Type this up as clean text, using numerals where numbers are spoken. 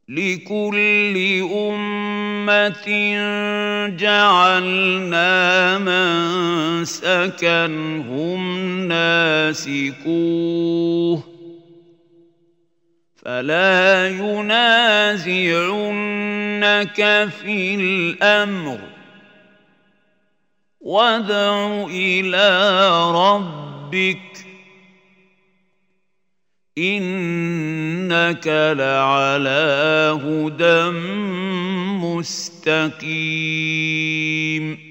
لكل أمة جعلنا منسكا هم ناسكوه فلا ينازعنك في الأمر وادع إلى ربك إنك لعلى هدى مستقيم